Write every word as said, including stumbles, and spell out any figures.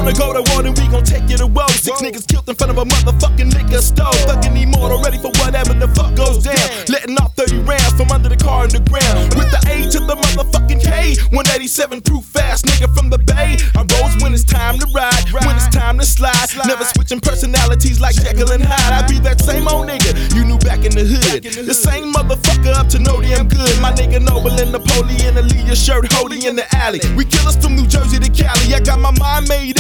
wanna go to war, then we gon' take you to woe. Six niggas killed in front of a motherfucking liquor store. Fucking immortal, ready for whatever the fuck goes down. Letting off thirty rounds from under the car in the ground. With the A to the motherfucking K, one eighty-seven proof fast nigga from the Bay. I rose when it's time to ride, when it's time to slide. Never switching personalities like Jekyll and Hyde. I be that same old nigga you knew back in the hood. The same motherfucker up to no damn good. My nigga Noble and Napoleon, Aaliyah shirt holding in the alley. We killers from New Jersey to Cali. I got my mind made